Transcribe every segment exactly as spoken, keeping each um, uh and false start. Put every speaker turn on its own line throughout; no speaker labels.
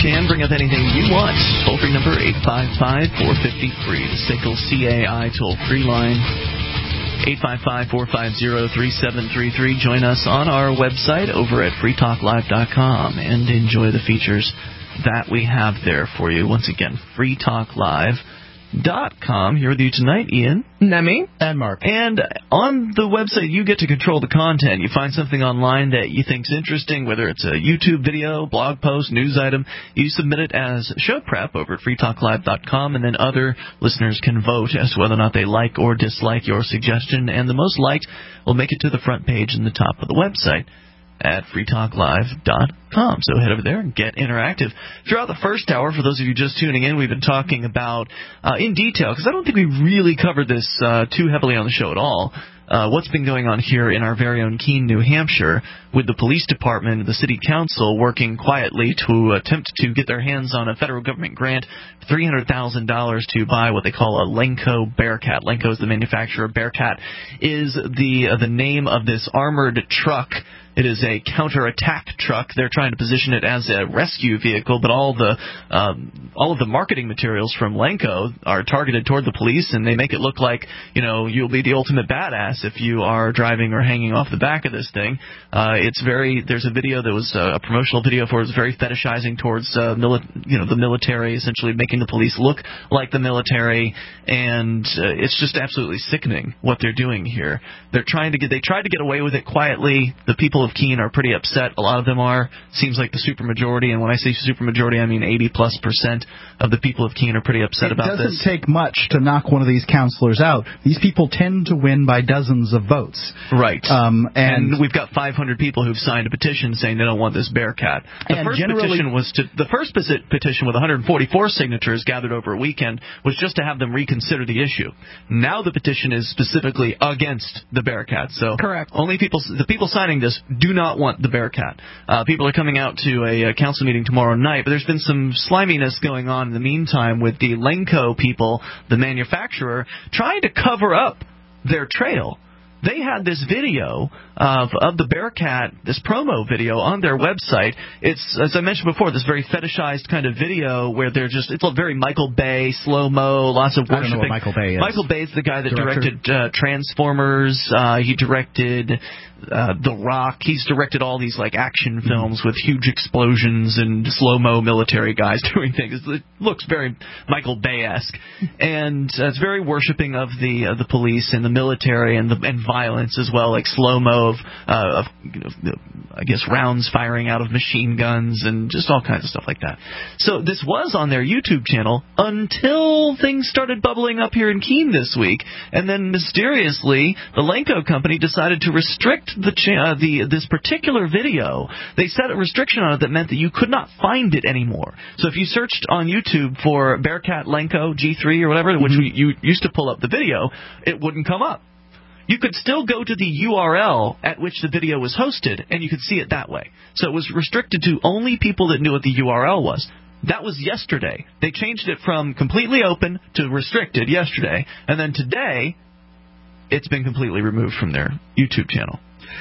can bring up anything you want. Toll-free number eight five five, four five zero, free. The S I C L C A I toll-free line. eight five five, four five zero, three seven three three. Join us on our website over at free talk live dot com and enjoy the features that we have there for you. Once again, free talk live dot com. Here with you tonight, Ian.
Nemi.
And Mark.
And on the website, you get to control the content. You find something online that you think's interesting, whether it's a YouTube video, blog post, news item, you submit it as show prep over at free talk live dot com, and then other listeners can vote as to whether or not they like or dislike your suggestion, and the most liked will make it to the front page in the top of the website at free talk live dot com. So head over there and get interactive. Throughout the first hour, for those of you just tuning in, we've been talking about, uh, in detail, because I don't think we really covered this uh, too heavily on the show at all, uh, what's been going on here in our very own Keene, New Hampshire, with the police department and the city council working quietly to attempt to get their hands on a federal government grant, three hundred thousand dollars to buy what they call a Lenco Bearcat. Lenco is the manufacturer. Bearcat is the uh, the name of this armored truck. It is a counterattack truck. They're trying to position it as a rescue vehicle, but all the um, all of the marketing materials from Lenco are targeted toward the police, and they make it look like, you know, you'll be the ultimate badass if you are driving or hanging off the back of this thing. Uh, it's very. There's a video that was uh, a promotional video for it. It's very fetishizing towards uh, mili- you know the military, essentially making the police look like the military, and uh, it's just absolutely sickening what they're doing here. They're trying to get. They tried to get away with it quietly. The people of Keene are pretty upset. A lot of them are. Seems like the supermajority, and when I say supermajority, I mean eighty plus percent of the people of Keene are pretty upset
it
about this.
It doesn't take much to knock one of these counselors out. These people tend to win by dozens of votes.
Right.
Um, and,
and we've got five hundred people who've signed a petition saying they don't want this Bearcat. The
and
first
generally,
petition was to the first petition with one hundred forty-four signatures gathered over a weekend was just to have them reconsider the issue. Now the petition is specifically against the Bearcat. So
correct.
Only people, the people signing this do not want the Bearcat. Uh, people are coming out to a, a council meeting tomorrow night, but there's been some sliminess going on in the meantime with the Lenco people, the manufacturer, trying to cover up their trail. They had this video of of the Bearcat, this promo video on their website. It's, as I mentioned before, this very fetishized kind of video where they're just, it's all very Michael Bay, slow-mo, lots of worshiping.
I don't know what Michael Bay is.
Michael Bay's the guy that
Director?
directed uh, Transformers. Uh, he directed uh, The Rock. He's directed all these like action films with huge explosions and slow-mo military guys doing things. It looks very Michael Bay-esque, and uh, it's very worshiping of the uh, the police and the military and the and violence as well, like slow-mo of, uh, of you know, I guess rounds firing out of machine guns and just all kinds of stuff like that. So this was on their YouTube channel until things started bubbling up here in Keene this week, and then mysteriously the Lenco company decided to restrict the cha- uh, the this particular video. They set a restriction on it that meant that you could not find it anymore. So if you searched on YouTube for Bearcat Lenco G three or whatever, mm-hmm. which we, you used to pull up the video, it wouldn't come up. You could still go to the U R L at which the video was hosted, and you could see it that way. So it was restricted to only people that knew what the U R L was. That was yesterday. They changed it from completely open to restricted yesterday, and then today it's been completely removed from their YouTube channel.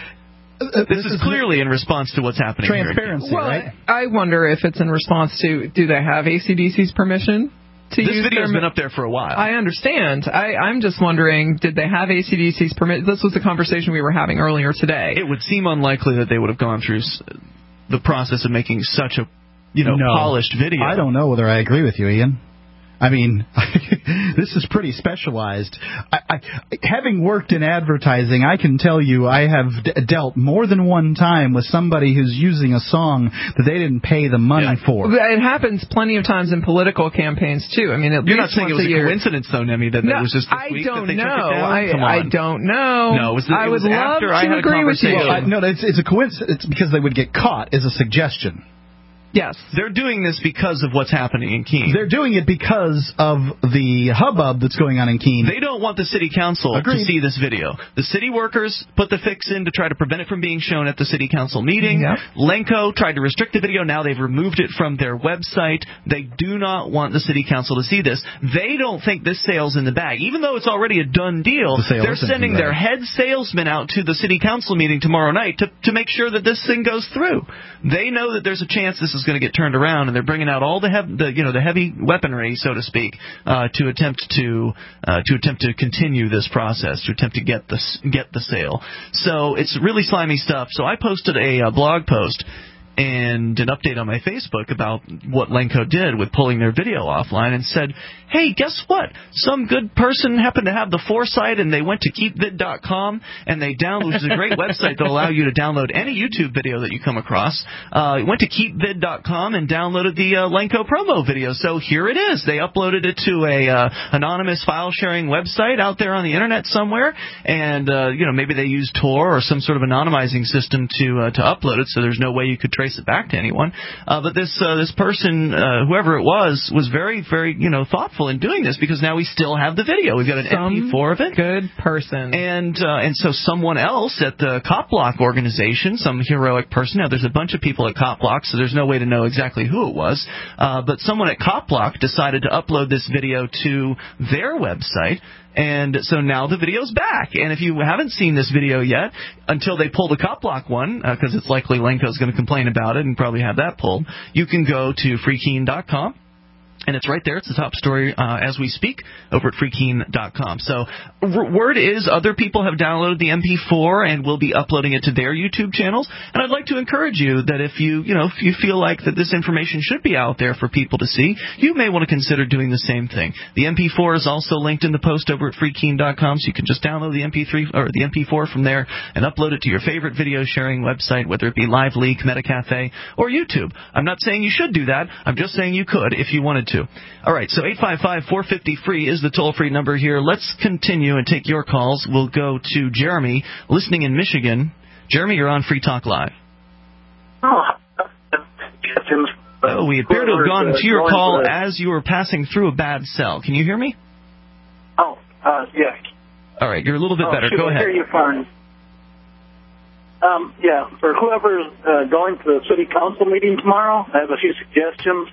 Uh, this, this is, is clearly in response to what's happening
transparency,
here.
Well,
right?
I wonder if it's in response to, do they have A C D C's permission?
This video's been up there for a while.
I understand. I, I'm just wondering, did they have A C D C's permit? This was the conversation we were having earlier today.
It would seem unlikely that they would have gone through the process of making such a, you know,
no,
polished video.
I don't know whether I agree with you, Ian. I mean, this is pretty specialized. I, I, having worked in advertising, I can tell you I have d- dealt more than one time with somebody who's using a song that they didn't pay the money
yeah.
for.
It happens plenty of times in political campaigns, too. I mean, at
You're
least
not saying it was a, a coincidence, though, Nemi, that
no,
it was just this
I
week
don't
that they
know.
took it down?
I,
Come on.
I don't know.
No, it was, it
I would
was
love
after
to
I had
agree
a
with you.
conversation.
Well, I, no, it's, it's a coincidence. It's because they would get caught is a suggestion.
Yes.
They're doing this because of what's happening in Keene.
They're doing it because of the hubbub that's going on in Keene.
They don't want the city council
Agreed.
to see this video. The city workers put the fix in to try to prevent it from being shown at the city council meeting.
Yep.
Lenco tried to restrict the video. Now they've removed it from their website. They do not want the city council to see this. They don't think this sale's in the bag. Even though it's already a done deal,
The
they're sending
the
their head salesman out to the city council meeting tomorrow night to, to make sure that this thing goes through. They know that there's a chance this is is going to get turned around, and they're bringing out all the, hev- the you know the heavy weaponry, so to speak, uh, to attempt to uh, to attempt to continue this process, to attempt to get the get the sale. So it's really slimy stuff. So I posted a, a blog post and an update on my Facebook about what Lenco did with pulling their video offline, and said, hey, guess what? Some good person happened to have the foresight, and they went to keep vid dot com, and they downloaded, which is a great website that will allow you to download any YouTube video that you come across. Uh, went to keep vid dot com and downloaded the uh, Lenco promo video. So here it is. They uploaded it to a uh, anonymous file-sharing website out there on the internet somewhere, and uh, you know maybe they used Tor or some sort of anonymizing system to uh, to upload it, so there's no way you could trace it back to anyone. Uh, but this uh, this person, uh, whoever it was, was very, very, you know, thoughtful in doing this, because now we still have the video. We've got an
Some
M P four of it.
Good person.
And uh, and so someone else at the CopBlock organization, some heroic person. Now there's a bunch of people at CopBlock, so there's no way to know exactly who it was. Uh, but someone at CopBlock decided to upload this video to their website. And so now the video's back. And if you haven't seen this video yet, until they pull the CopBlock one, because uh, it's likely Lenco's going to complain about it and probably have that pulled, you can go to free keen dot com. And it's right there. It's the top story uh, as we speak over at free keen dot com. So r- word is other people have downloaded the M P four and will be uploading it to their YouTube channels. And I'd like to encourage you that if you, you know, if you feel like that this information should be out there for people to see, you may want to consider doing the same thing. The M P four is also linked in the post over at free keen dot com, so you can just download the M P three or the M P four from there and upload it to your favorite video sharing website, whether it be LiveLeak, Metacafe, or YouTube. I'm not saying you should do that. I'm just saying you could if you wanted to. All right, so eight five five, four five zero, free is the toll-free number here. Let's continue and take your calls. We'll go to Jeremy, listening in Michigan. Jeremy, you're on Free Talk Live.
Oh,
oh we appear to have gone to your call as you were passing through a bad cell. Can you hear me?
Oh, uh, yeah.
All right, you're a little bit
oh,
better.
Shoot,
go ahead.
I hear you fine. Um, yeah, for whoever's uh, going to the city council meeting tomorrow, I have a few suggestions.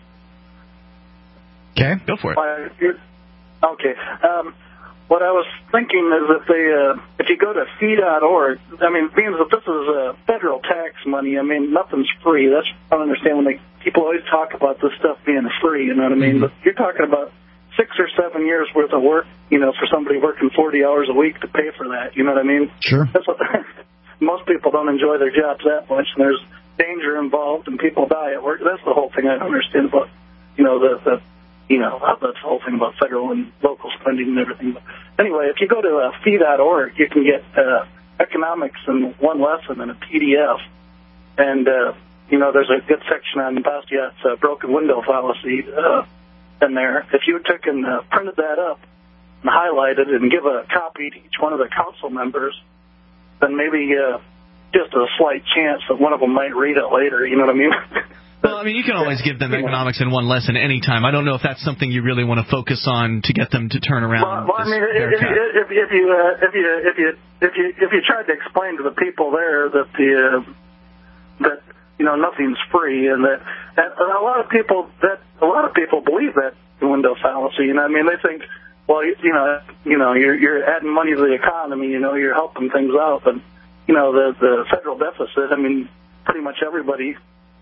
Okay.
Go for it.
Uh, okay. Um, what I was thinking is if they, uh, if you go to fee dot org, I mean, being that this is uh, federal tax money, I mean, nothing's free. That's I don't understand when they people always talk about this stuff being free. You know what I mean?
Mm-hmm.
But you're talking about six or seven years worth of work, you know, for somebody working forty hours a week to pay for that. You know what I mean?
Sure.
That's what most people don't enjoy their jobs that much, and there's danger involved, and people die at work. That's the whole thing I don't understand about, you know, the the. You know, that's the whole thing about federal and local spending and everything. But anyway, if you go to uh, fee dot org, you can get uh, economics in one lesson in a P D F. And, uh, you know, there's a good section on Bastiat's uh, broken window fallacy uh, in there. If you took and uh, printed that up and highlighted it and give a copy to each one of the council members, then maybe uh, just a slight chance that one of them might read it later. You know what I mean?
Well, I mean, you can always give them economics in one lesson anytime. I don't know if that's something you really want to focus on to get them to turn around.
Well, well I mean, if, if, if you uh, if you if you if you if you tried to explain to the people there that the uh, that you know nothing's free, and that and a lot of people that a lot of people believe that window fallacy. You know, I mean, they think, well, you, you know, you know, you're you're adding money to the economy. You know, you're helping things out, but you know, the the federal deficit. I mean, pretty much everybody.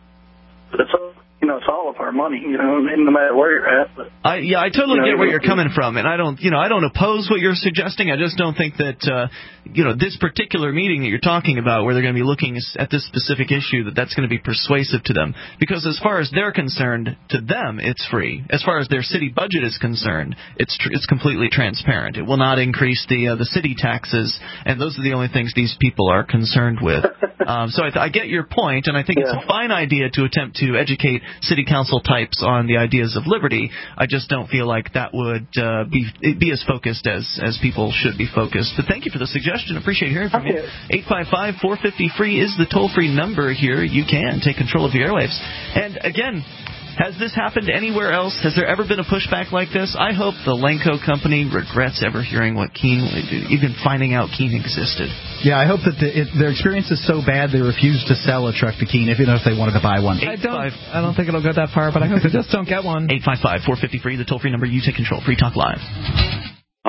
It's all, you know, it's all of our money, you know, no matter where you're at. But,
I, yeah, I totally
you know,
get where you're coming from, and I don't, you know, I don't oppose what you're suggesting. I just don't think that, uh, you know, this particular meeting that you're talking about, where they're going to be looking at this specific issue, that that's going to be persuasive to them. Because as far as they're concerned, to them, it's free. As far as their city budget is concerned, it's tr- it's completely transparent. It will not increase the uh, the city taxes, and those are the only things these people are concerned with. um, so I, th- I get your point, and I think yeah. it's a fine idea to attempt to educate city council types on the ideas of liberty. I just don't feel like that would uh, be be as focused as, as people should be focused. But thank you for the suggestion. Appreciate hearing from
okay.
you. eight five five, four five zero, free is the toll-free number here. You can take control of your airwaves. And again, has this happened anywhere else? Has there ever been a pushback like this? I hope the Lenco company regrets ever hearing what Keen, even finding out Keen existed.
Yeah, I hope that the, it, their experience is so bad they refuse to sell a truck to Keen, even if they wanted to buy one.
I don't, I don't think it'll go that far, but I hope they just don't get one.
eight five five, four five zero, free, the toll-free number. You take control. Free Talk Live.
Hi,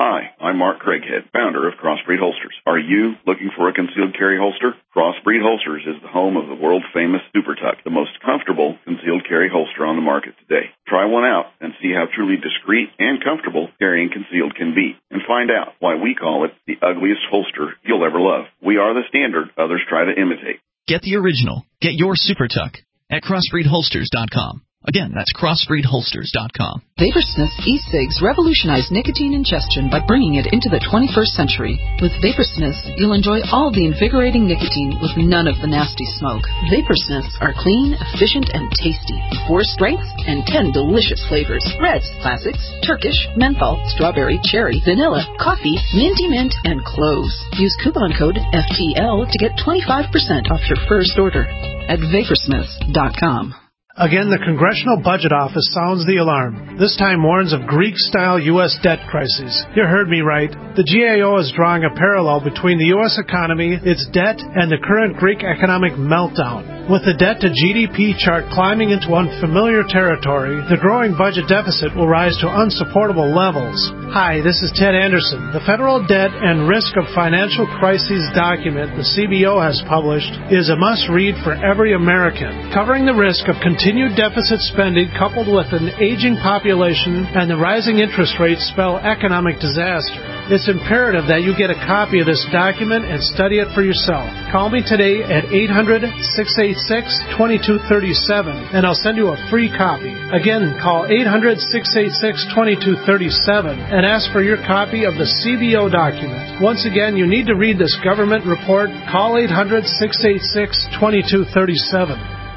I'm Mark Craighead, founder of Crossbreed Holsters. Are you looking for a concealed carry holster? Crossbreed Holsters is the home of the world-famous Super Tuck, the most comfortable concealed carry holster on the market today. Try one out and see how truly discreet and comfortable carrying concealed can be, and find out why we call it the ugliest holster you'll ever love. We are the standard others try to imitate.
Get the original. Get your Super Tuck at crossbreed holsters dot com. Again, that's crossbreed holsters dot com.
Vaporsmith's e-cigs revolutionized nicotine ingestion by bringing it into the twenty-first century. With Vaporsmiths, you'll enjoy all the invigorating nicotine with none of the nasty smoke. Vaporsmiths are clean, efficient, and tasty. Four strengths and ten delicious flavors. Reds, classics, Turkish, menthol, strawberry, cherry, vanilla, coffee, minty mint, and cloves. Use coupon code F T L to get twenty-five percent off your first order at vaporsmiths dot com.
Again, the Congressional Budget Office sounds the alarm. This time warns of Greek-style U S debt crises. You heard me right. The G A O is drawing a parallel between the U S economy, its debt, and the current Greek economic meltdown. With the debt-to-G D P chart climbing into unfamiliar territory, the growing budget deficit will rise to unsupportable levels. Hi, this is Ted Anderson. The Federal Debt and Risk of Financial Crises document the C B O has published is a must-read for every American, covering the risk of continued deficit spending coupled with an aging population and the rising interest rates spell economic disaster. It's imperative that you get a copy of this document and study it for yourself. Call me today at eight hundred, six eight six, two two three seven and I'll send you a free copy. Again, call eight hundred, six eight six, two two three seven and ask for your copy of the C B O document. Once again, you need to read this government report. Call eight hundred, six eight six, two two three seven.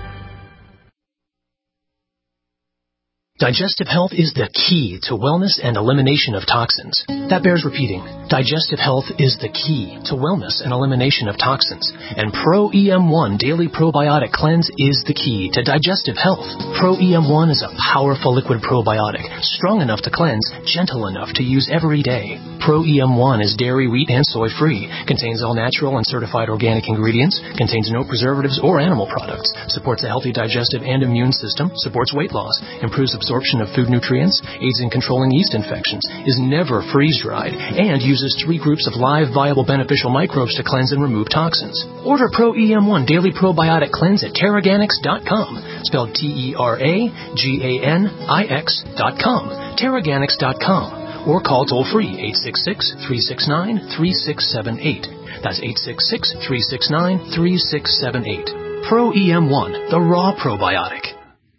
Digestive health is the key to wellness and elimination of toxins. That bears repeating. Digestive health is the key to wellness and elimination of toxins. And Pro E M one Daily Probiotic Cleanse is the key to digestive health. Pro E M one is a powerful liquid probiotic, strong enough to cleanse, gentle enough to use every day. Pro E M one is dairy, wheat, and soy-free, contains all natural and certified organic ingredients, contains no preservatives or animal products, supports a healthy digestive and immune system, supports weight loss, improves absorption of food nutrients, aids in controlling yeast infections, is never freeze-dried, and uses three groups of live, viable, beneficial microbes to cleanse and remove toxins. Order Pro E M one Daily Probiotic Cleanse at Teraganix dot com, spelled T E R A G A N I X dot com, Teraganix dot com. Or call toll-free eight six six, three six nine, three six seven eight. That's eight six six, three six nine, three six seven eight. Pro E M one, the raw probiotic.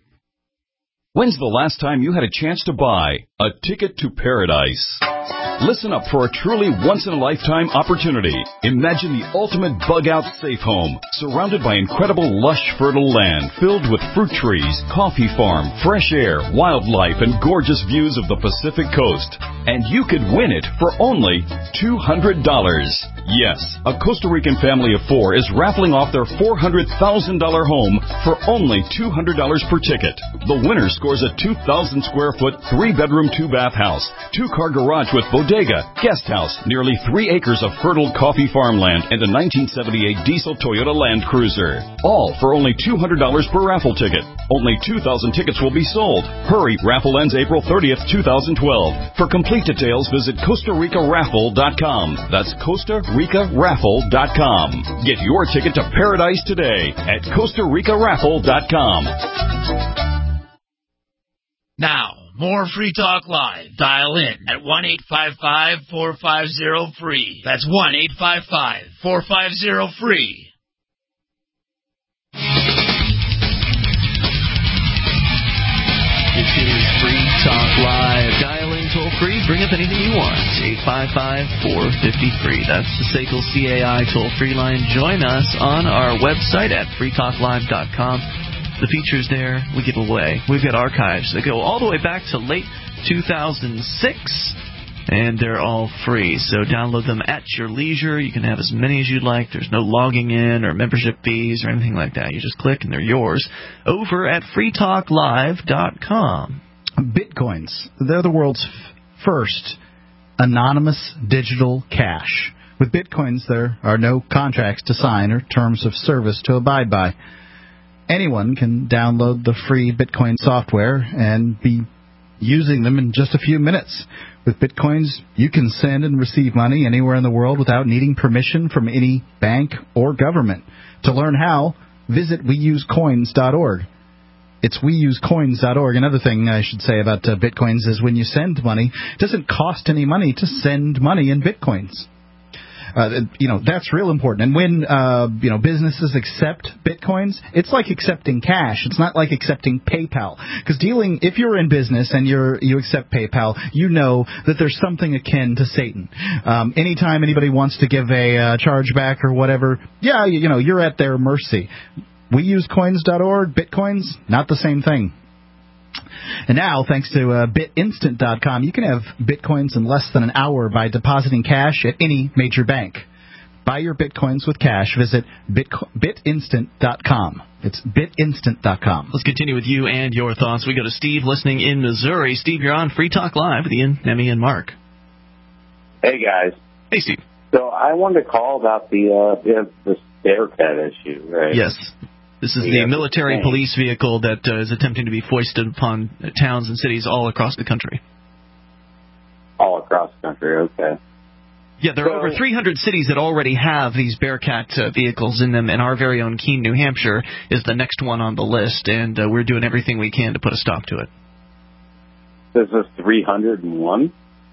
When's the last time you had a chance to buy a ticket to paradise? Listen up for a truly once-in-a-lifetime opportunity. Imagine the ultimate bug-out safe home, surrounded by incredible lush, fertile land filled with fruit trees, coffee farm, fresh air, wildlife, and gorgeous views of the Pacific coast. And you could win it for only two hundred dollars. Yes, a Costa Rican family of four is raffling off their four hundred thousand dollars home for only two hundred dollars per ticket. The winner scores a two thousand square foot, three-bedroom, two-bath house, two-car garage with bodega, guest house, nearly three acres of fertile coffee farmland, and a nineteen seventy-eight diesel Toyota Land Cruiser. All for only two hundred dollars per raffle ticket. Only two thousand tickets will be sold. Hurry, raffle ends April thirtieth, two thousand twelve. For complete details, visit Costa Rica Raffle dot com. That's Costa Rica Raffle dot com. Get your ticket to paradise today at Costa Rica Raffle dot com.
Now, more Free Talk Live. Dial in at one eight five five, four five zero, free. That's one eight five five, four five zero, free.
This is Free Talk Live. Dial in toll free. Bring up anything you want. eight five five, four five zero, free. That's the S A C L C A I toll-free line. Join us on our website at free talk live dot com. The features there we give away. We've got archives that go all the way back to late two thousand six, and they're all free. So download them at your leisure. You can have as many as you'd like. There's no logging in or membership fees or anything like that. You just click and they're yours over at free talk live dot com.
Bitcoins. They're the world's f- first anonymous digital cash. With Bitcoins, there are no contracts to sign or terms of service to abide by. Anyone can download the free Bitcoin software and be using them in just a few minutes. With Bitcoins, you can send and receive money anywhere in the world without needing permission from any bank or government. To learn how, visit we use coins dot org. It's we use coins dot org. Another thing I should say about uh, Bitcoins is when you send money, it doesn't cost any money to send money in Bitcoins. Uh, you know, that's real important. And when, uh, you know, businesses accept Bitcoins, it's like accepting cash. It's not like accepting PayPal. Because dealing, if you're in business and you're, you accept PayPal, you know that there's something akin to Satan. Um, anytime anybody wants to give a uh, chargeback or whatever, yeah, you, you know, you're at their mercy. we use coins dot org, Bitcoins, not the same thing. And now, thanks to uh, bit instant dot com, you can have Bitcoins in less than an hour by depositing cash at any major bank. Buy your Bitcoins with cash. Visit bit instant dot com. It's bit instant dot com.
Let's continue with you and your thoughts. We go to Steve listening in Missouri. Steve, you're on Free Talk Live with Ian, Emmy, and Mark.
Hey, guys.
Hey, Steve.
So I wanted to call about the, uh, the, the Bearcat issue, right?
Yes. This is the
yeah,
military police vehicle that uh, is attempting to be foisted upon towns and cities all across the country.
All across the country, okay.
Yeah, there are
so,
over three hundred cities that already have these Bearcat uh, vehicles in them, and our very own Keene, New Hampshire, is the next one on the list, and uh, we're doing everything we can to put a stop to it.
This is three hundred one?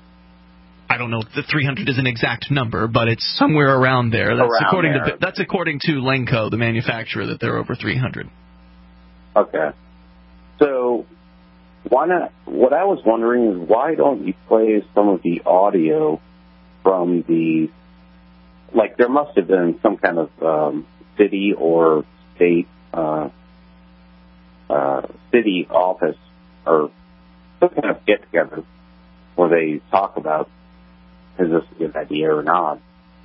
I don't know if the three hundred is an exact number, but it's somewhere around there. That's
around
according
there.
to that's according to Lenco, the manufacturer, that there are over three hundred.
Okay. So, why not? What I was wondering is why don't you play some of the audio from the, like there must have been some kind of um, city or state, uh, uh, city office or some kind of get together where they talk about, is this a good idea or not?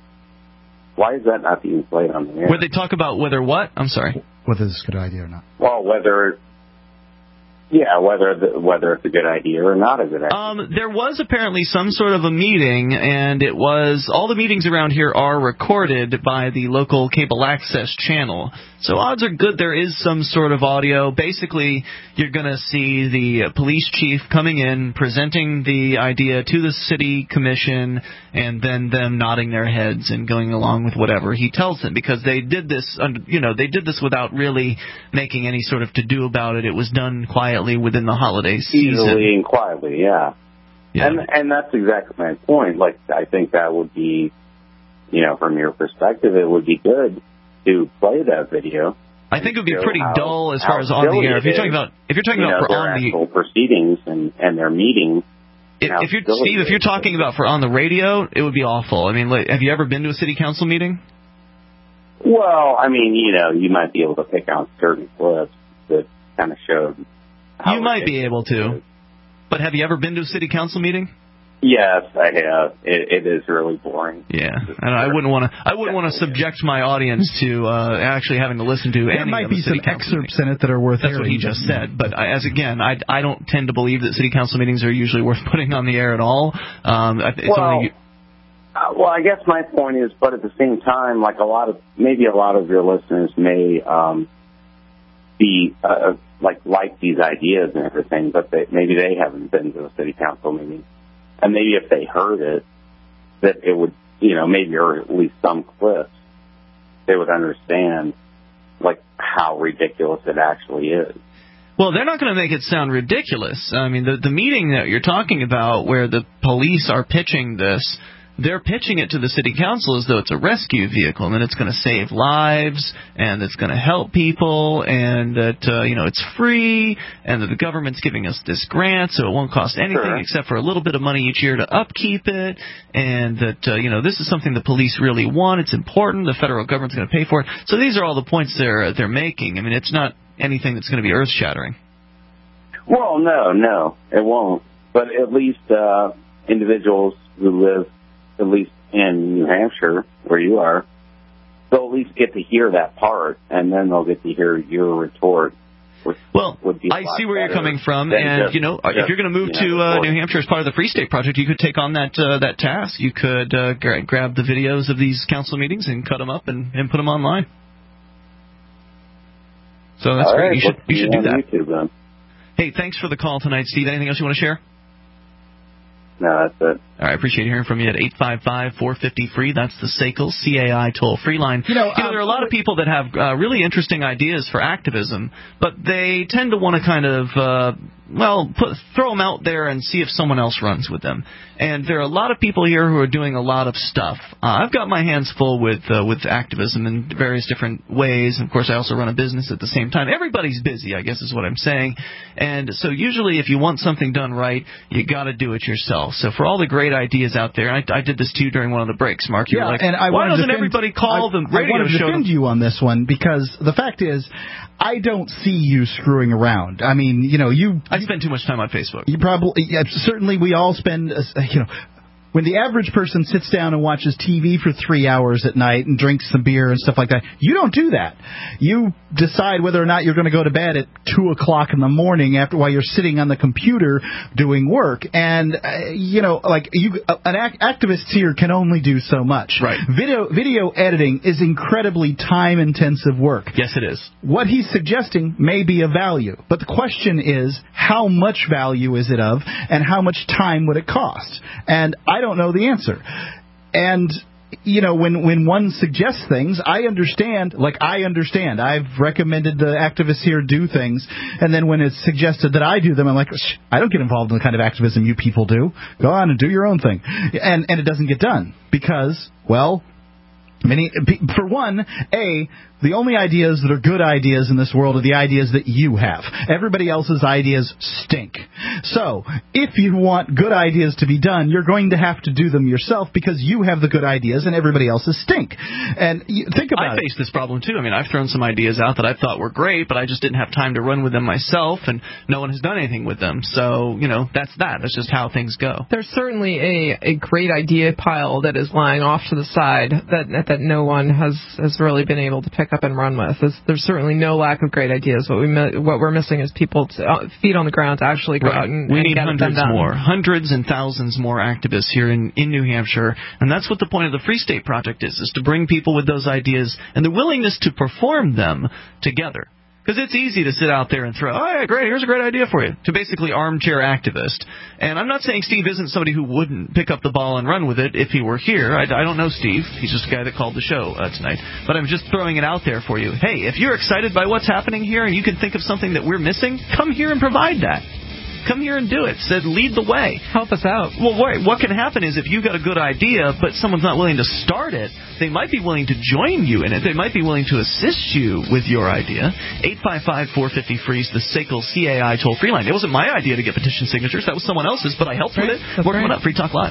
Why is that not being played on the air?
Where they talk about whether what? I'm sorry.
Whether it's a good idea or not.
Well, whether, yeah, whether the, whether it's a good idea or not a good idea.
Um, there was apparently some sort of a meeting, and it was all the meetings around here are recorded by the local cable access channel. So odds are good there is some sort of audio. Basically, you're going to see the police chief coming in, presenting the idea to the city commission, and then them nodding their heads and going along with whatever he tells them. Because they did this, you know, they did this without really making any sort of to-do about it. It was done quietly within the holiday season.
Easily and quietly, yeah.
yeah.
And and that's exactly my point. Like, I think that would be, you know, from your perspective, it would be good to play that video.
I think it would be pretty
how,
dull as far as on the air. If you're talking about, if you're talking
you
about
know,
for
their
on the
actual proceedings and and their meetings.
If, if you're Steve, if you're talking about for on the radio, it would be awful. I mean, like, have you ever been to a city council meeting?
Well, I mean, you know, you might be able to pick out certain clips that kind of showed. How
you might be able to,
is.
But have you ever been to a city council meeting?
Yes, I have. It, it is really boring.
Yeah, and I wouldn't want to. I wouldn't want to subject my audience to uh, actually having to listen to.
There
any
might
of
be some excerpts in it that are worth
That's
hearing.
what he just said. But I, as again, I, I don't tend to believe that city council meetings are usually worth putting on the air at all. Um, it's
well,
only.
Uh, well, I guess my point is, but at the same time, like a lot of maybe a lot of your listeners may um, be uh, like like these ideas and everything, but they, maybe they haven't been to a city council meeting. And maybe if they heard it, that it would, you know, maybe or at least some clips, they would understand, like, how ridiculous it actually is.
Well, they're not going to make it sound ridiculous. I mean, the the meeting that you're talking about where the police are pitching this, they're pitching it to the city council as though it's a rescue vehicle and that it's going to save lives and it's going to help people and that, uh, you know, it's free and that the government's giving us this grant so it won't cost anything
sure.
except for a little bit of money each year to upkeep it and that, uh, you know, this is something the police really want. It's important. The federal government's going to pay for it. So these are all the points they're, they're making. I mean, it's not anything that's going to be earth-shattering.
Well, no, no, it won't. But at least uh, individuals who live at least in New Hampshire, where you are, they'll at least get to hear that part, and then they'll get to hear your retort. Which
well,
would be
I see where you're coming from, and,
just,
you know,
just,
if you're going to move
you know,
to uh, New Hampshire as part of the Free State Project, you could take on that uh, that task. You could uh, gra- grab the videos of these council meetings and cut them up and, and put them online. So that's
All
great.
right,
You should, you should do that.
YouTube, then.
Hey, thanks for the call tonight, Steve. Anything else you want to share?
No, that's it.
All right, I appreciate hearing from you at eight five five, four five zero, free. That's the S A C L C A I toll-free line. You know, you know um, there are a lot of people that have uh, really interesting ideas for activism, but they tend to want to kind of, uh, well, put, throw them out there and see if someone else runs with them. And there are a lot of people here who are doing a lot of stuff. Uh, I've got my hands full with uh, with activism in various different ways. And of course, I also run a business at the same time. Everybody's busy, I guess is what I'm saying. And so usually if you want something done right, you got to do it yourself. So for all the great ideas out there, I, I did this too during one of the breaks, Mark. You
yeah,
were like,
and I
why doesn't
defend,
everybody call
I,
the radio
I want to
show?
defend you on this one because the fact is, I don't see you screwing around. I mean, you know, you...
I spend too much time on Facebook.
You probably... Yeah, certainly we all spend, uh, you know... When the average person sits down and watches T V for three hours at night and drinks some beer and stuff like that, you don't do that. You decide whether or not you're going to go to bed at two o'clock in the morning after while you're sitting on the computer doing work. And, uh, you know, like, you, uh, an act- activist here can only do so much.
Right.
Video, video editing is incredibly time-intensive work.
Yes, it is.
What he's suggesting may be of value, but the question is, how much value is it of, and how much time would it cost? And I don't know the answer. And, you know, when, when one suggests things, I understand, like I understand. I've recommended the activists here do things, and then when it's suggested that I do them, I'm like, Shh, I don't get involved in the kind of activism you people do. Go on and do your own thing. And, and it doesn't get done because, well, many, for one, A, the only ideas that are good ideas in this world are the ideas that you have. Everybody else's ideas stink. So, if you want good ideas to be done, you're going to have to do them yourself because you have the good ideas and everybody else's stink. And you, think about
I
it.
face this problem too. I mean, I've thrown some ideas out that I thought were great, but I just didn't have time to run with them myself, and no one has done anything with them. So, you know, that's that. That's just how things go.
There's certainly a, a great idea pile that is lying off to the side that that no one has, has really been able to pick up and run with. There's, there's certainly no lack of great ideas. What we what we're missing is people to, uh, feet on the ground to actually go
right.
out and,
we
and
need
get
hundreds
them done.
more, hundreds and thousands more activists here in, in New Hampshire, and that's what the point of the Free State Project is: is to bring people with those ideas and the willingness to perform them together. Because it's easy to sit out there and throw, oh, yeah, great, here's a great idea for you, to basically armchair activist. And I'm not saying Steve isn't somebody who wouldn't pick up the ball and run with it if he were here. I, I don't know Steve. He's just a guy that called the show uh, tonight. But I'm just throwing it out there for you. Hey, if you're excited by what's happening here and you can think of something that we're missing, come here and provide that. Come here and do it. Said lead the way.
Help us out.
Well, what, what can happen is if you've got a good idea, but someone's not willing to start it, they might be willing to join you in it. They might be willing to assist you with your idea. eight five five, four five zero, free is the S A C L C A I toll-free line. It wasn't my idea to get petition signatures. That was someone else's, but I helped
right.
with it.
That's
More
right.
coming up. Free Talk Live.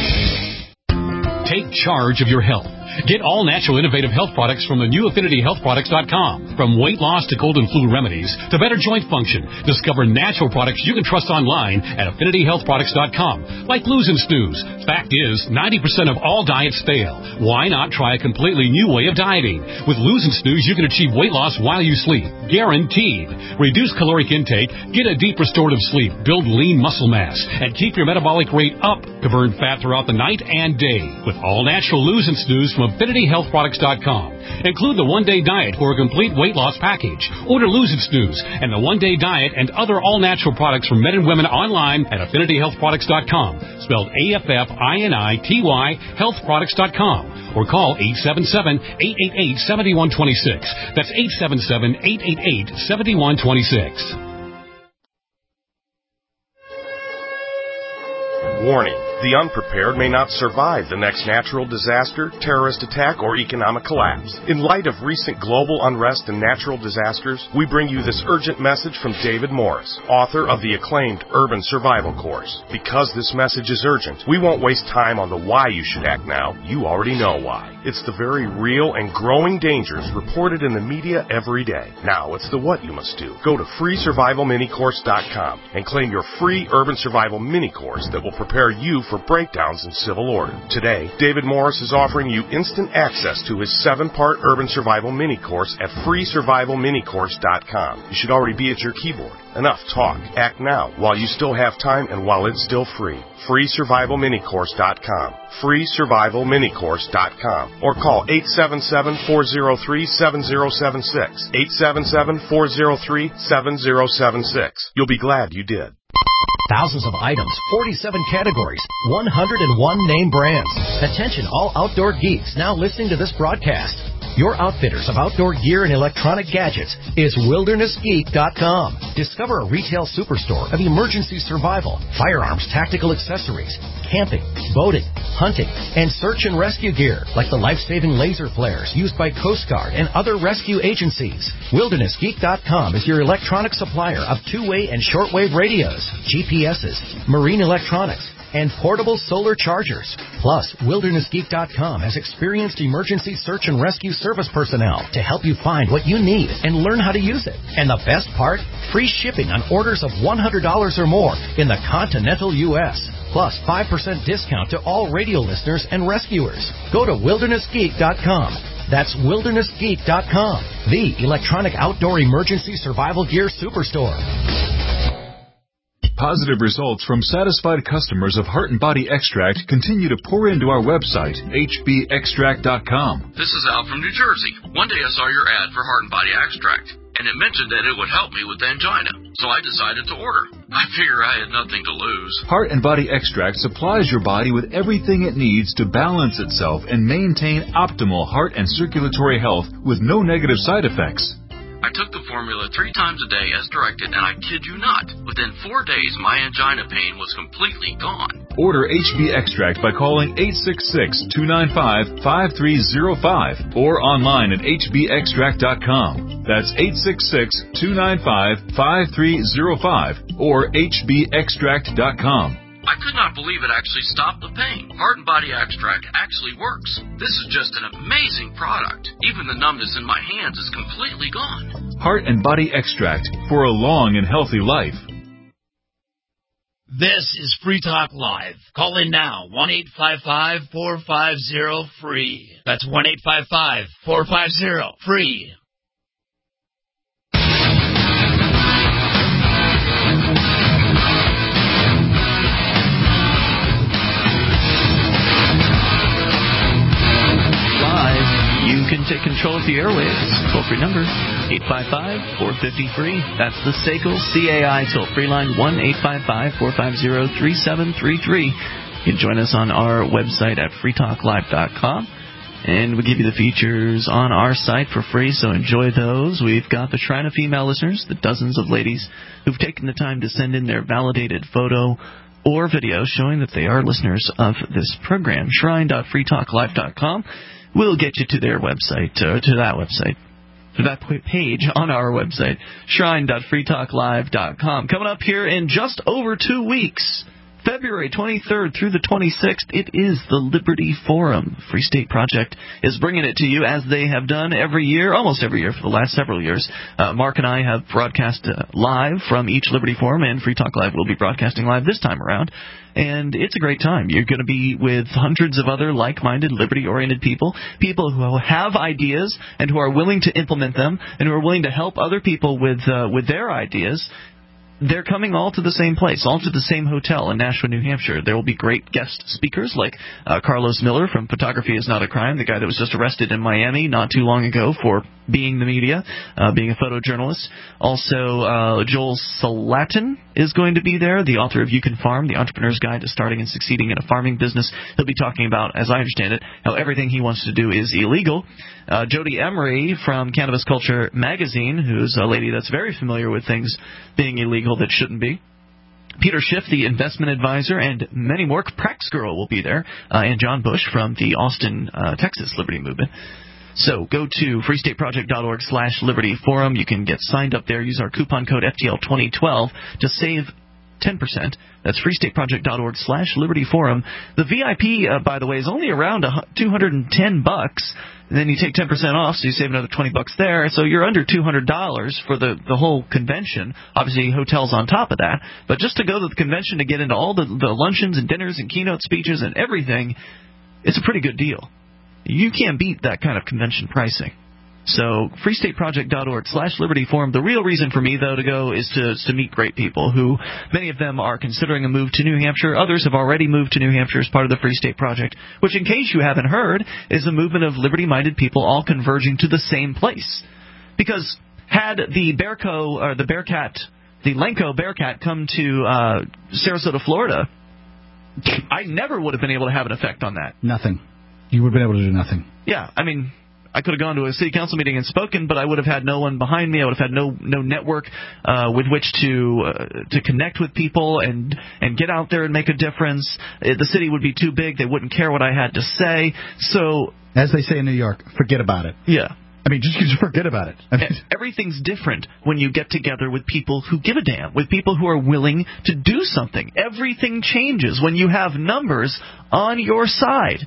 Take charge of your health. Get all natural innovative health products from the new affinity health products dot com. From weight loss to cold and flu remedies to better joint function, discover natural products you can trust online at affinity health products dot com. Like Lose and Snooze. Fact is, ninety percent of all diets fail. Why not try a completely new way of dieting? With Lose and Snooze, you can achieve weight loss while you sleep. Guaranteed. Reduce caloric intake, get a deep restorative sleep, build lean muscle mass, and keep your metabolic rate up to burn fat throughout the night and day. With all natural Lose and Snooze from affinity health products dot com. Include the one-day diet for a complete weight loss package. Order Lose and Snooze and the one-day diet and other all-natural products for men and women online at affinity health products dot com. Spelled A F F I N I T Y health products dot com. Or call eight seven seven, eight eight eight, seven one two six. That's eight seven seven, eight eight eight, seven one two six.
Warning. The unprepared may not survive the next natural disaster, terrorist attack, or economic collapse. In light of recent global unrest and natural disasters, we bring you this urgent message from David Morris, author of the acclaimed Urban Survival Course. Because this message is urgent, we won't waste time on the why you should act now. You already know why. It's the very real and growing dangers reported in the media every day. Now it's the what you must do. Go to free survival mini course dot com and claim your free Urban Survival Mini Course that will prepare you for breakdowns in civil order. Today, David Morris is offering you instant access to his seven-part Urban Survival Mini Course at free survival mini course dot com. You should already be at your keyboard. Enough talk. Act now while you still have time and while it's still free. free survival mini course dot com. free survival mini course dot com. Or call eight seven seven, four zero three, seven zero seven six. eight seven seven, four zero three, seven zero seven six. You'll be glad you did.
Thousands of items, forty-seven categories, one hundred one name brands. Attention all outdoor geeks now listening to this broadcast. Your outfitters of outdoor gear and electronic gadgets is wilderness geek dot com. Discover a retail superstore of emergency survival, firearms, tactical accessories, camping, boating, hunting, and search and rescue gear like the life-saving laser flares used by Coast Guard and other rescue agencies. wilderness geek dot com is your electronic supplier of two-way and shortwave radios, G P S's, marine electronics, and portable solar chargers. Plus, wilderness geek dot com has experienced emergency search and rescue service personnel to help you find what you need and learn how to use it. And the best part? Free shipping on orders of one hundred dollars or more in the continental U S Plus, five percent discount to all radio listeners and rescuers. Go to wilderness geek dot com. That's wilderness geek dot com, the electronic outdoor emergency survival gear superstore.
Positive results from satisfied customers of Heart and Body Extract continue to pour into our website, H B extract dot com.
This is Al from New Jersey. One day I saw your ad for Heart and Body Extract, and it mentioned that it would help me with angina, so I decided to order. I figure I had nothing to lose.
Heart and Body Extract supplies your body with everything it needs to balance itself and maintain optimal heart and circulatory health with no negative side effects.
I took the formula three times a day as directed, and I kid you not, within four days my angina pain was completely gone.
Order H B Extract by calling eight six six, two nine five, five three zero five or online at H B extract dot com. That's eight six six, two nine five, five three zero five or H B extract dot com.
I could not believe it actually stopped the pain. Heart and Body Extract actually works. This is just an amazing product. Even the numbness in my hands is completely gone.
Heart and Body Extract for a long and healthy life.
This is Free Talk Live. Call in now, one eight five five, four five zero, free. That's one eight five five, four five zero, free.
You can take control of the airwaves. Toll-free number, eight five five, four five zero, free. That's the S A C L C A I toll-free line, one eight five five, four five zero, three seven three three. You can join us on our website at free talk live dot com. And we give you the features on our site for free, so enjoy those. We've got the Shrine of Female Listeners, the dozens of ladies who've taken the time to send in their validated photo or video showing that they are listeners of this program. shrine dot free talk live dot com. We'll get you to their website, uh, to that website, to that page on our website, shrine dot free talk live dot com. Coming up here in just over two weeks, February twenty-third through the twenty-sixth, it is the Liberty Forum. Free State Project is bringing it to you as they have done every year, almost every year for the last several years. Uh, Mark and I have broadcast uh, live from each Liberty Forum, and Free Talk Live will be broadcasting live this time around. And it's a great time. You're going to be with hundreds of other like-minded, liberty-oriented people, people who have ideas and who are willing to implement them and who are willing to help other people with uh, with their ideas. They're coming all to the same place, all to the same hotel in Nashua, New Hampshire. There will be great guest speakers like uh, Carlos Miller from Photography is Not a Crime, the guy that was just arrested in Miami not too long ago for being the media, uh, being a photojournalist. Also, uh, Joel Salatin is going to be there, the author of You Can Farm, the entrepreneur's guide to starting and succeeding in a farming business. He'll be talking about, as I understand it, how everything he wants to do is illegal. Uh, Jody Emery from Cannabis Culture Magazine, who's a lady that's very familiar with things being illegal that shouldn't be. Peter Schiff, the investment advisor, and many more. Prax Girl will be there, uh, and John Bush from the Austin, uh, Texas Liberty Movement. So go to free state project dot org slash Liberty Forum. You can get signed up there. Use our coupon code F T L twenty twelve to save ten percent. That's free state project dot org slash Liberty Forum. The V I P, uh, by the way, is only around two hundred ten bucks. And then you take ten percent off, so you save another twenty bucks there. So you're under two hundred dollars for the, the whole convention. Obviously, hotels on top of that. But just to go to the convention to get into all the, the luncheons and dinners and keynote speeches and everything, it's a pretty good deal. You can't beat that kind of convention pricing. So free state project dot org slash Liberty Forum. The real reason for me, though, to go is to, is to meet great people who, many of them are considering a move to New Hampshire. Others have already moved to New Hampshire as part of the Free State Project, which, in case you haven't heard, is a movement of liberty-minded people all converging to the same place. Because had the Bearco, or the Bearcat the Lenco Bearcat come to uh, Sarasota, Florida, I never would have been able to have an effect on that.
Nothing. You would have been able to do nothing.
Yeah, I mean, I could have gone to a city council meeting and spoken, but I would have had no one behind me. I would have had no no network uh, with which to uh, to connect with people and and get out there and make a difference. The city would be too big; they wouldn't care what I had to say. So,
as they say in New York, forget about it.
Yeah.
I mean, just, just forget about it. I mean,
everything's different when you get together with people who give a damn, with people who are willing to do something. Everything changes when you have numbers on your side.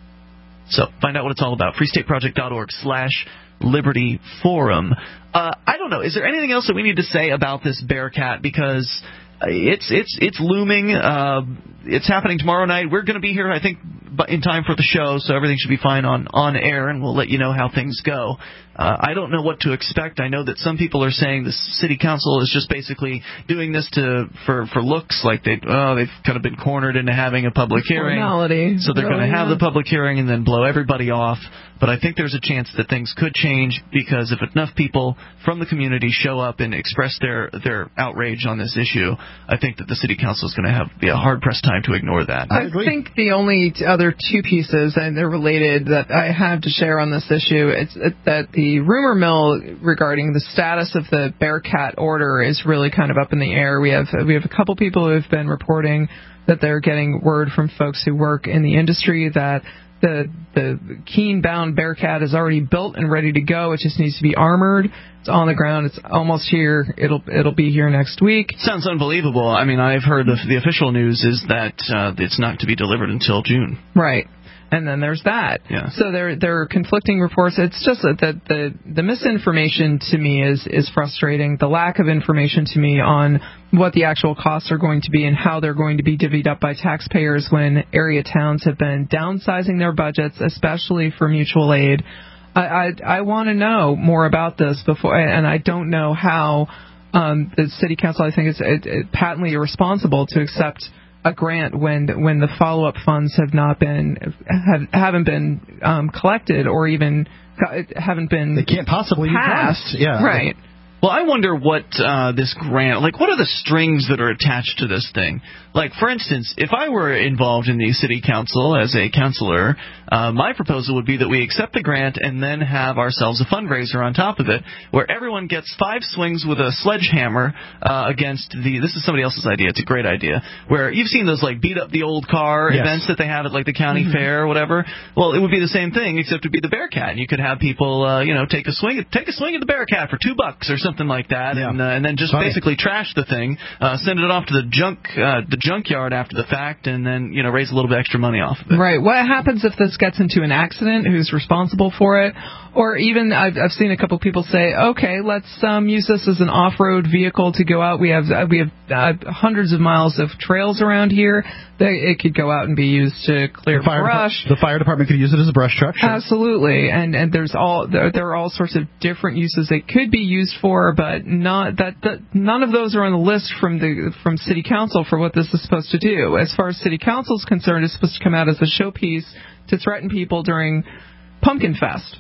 So find out what it's all about. freestateproject.org slash Liberty Forum. Uh, I don't know. Is there anything else that we need to say about this Bearcat? Because it's it's it's looming. Uh, it's happening tomorrow night. We're going to be here, I think, in time for the show, so everything should be fine on, on air, and we'll let you know how things go. Uh, I don't know what to expect. I know that some people are saying the city council is just basically doing this to for, for looks, like they oh they've kind of been cornered into having a public hearing.
Formality.
So they're
really,
going to have
yeah.
the public hearing and then blow everybody off. But I think there's a chance that things could change, because if enough people from the community show up and express their, their outrage on this issue, I think that the city council is going to have be a hard-pressed time to ignore that.
I, I think the only other two pieces, and they're related, that I have to share on this issue, it's that the rumor mill regarding the status of the Bearcat order is really kind of up in the air. We have we have a couple people who have been reporting that they're getting word from folks who work in the industry that the the Keene-bound Bearcat is already built and ready to go. It just needs to be armored. It's on the ground. It's almost here. It'll it'll be here next week.
Sounds unbelievable. I mean, I've heard the, the official news is that uh, it's not to be delivered until June.
Right. And then there's that.
Yeah.
So there there are conflicting reports. It's just that the, the the misinformation to me is is frustrating. The lack of information to me on what the actual costs are going to be and how they're going to be divvied up by taxpayers when area towns have been downsizing their budgets, especially for mutual aid. I I, I want to know more about this before, and I don't know how um, the city council, I think, is it, it, patently irresponsible to accept a grant when when the follow-up funds have not been have, haven't been um, collected or even haven't been
they can't possibly
passed.
Be passed. Yeah,
right.
Well, I wonder what uh, this grant, like, what are the strings that are attached to this thing? Like, for instance, if I were involved in the city council as a councilor, uh, my proposal would be that we accept the grant and then have ourselves a fundraiser on top of it, where everyone gets five swings with a sledgehammer uh, against the. This is somebody else's idea. It's a great idea. Where you've seen those like beat up the old car
yes.
events that they have at like the county
mm-hmm.
fair or whatever. Well, it would be the same thing, except it would be the Bearcat, and you could have people, uh, you know, take a swing, take a swing at the Bearcat for two bucks or something like that,
yeah.
and uh, and then just
Funny.
basically trash the thing, uh, send it off to the junk uh, the junkyard after the fact, and then you know raise a little bit extra money off of it.
Right. What happens if this gets into an accident? Who's responsible for it? Or even I've I've seen a couple people say, okay, let's um, use this as an off-road vehicle to go out. We have uh, we have uh, hundreds of miles of trails around here. They, it could go out and be used to clear
the fire
brush.
Dep- the fire department could use it as a brush truck. Sure.
Absolutely, and and there's all there, there are all sorts of different uses it could be used for, but not that, that none of those are on the list from the from city council for what this is supposed to do. As far as city council is concerned, it's supposed to come out as a showpiece to threaten people during Pumpkin Fest.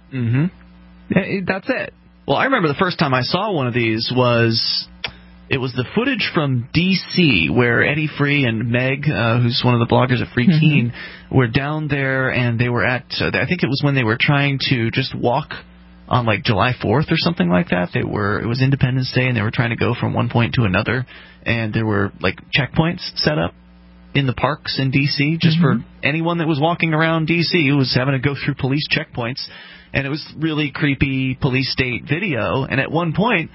Mm-hmm.
That's it.
Well, I remember the first time I saw one of these was. It was the footage from D C where Eddie Free and Meg, uh, who's one of the bloggers at Free
mm-hmm.
Keene, were down there, and they were at, uh, I think it was when they were trying to just walk on like July fourth or something like that. They were, it was Independence Day, and they were trying to go from one point to another, and there were like checkpoints set up in the parks in D C just mm-hmm. for anyone that was walking around D C who was having to go through police checkpoints, and it was really creepy police state video, and at one point,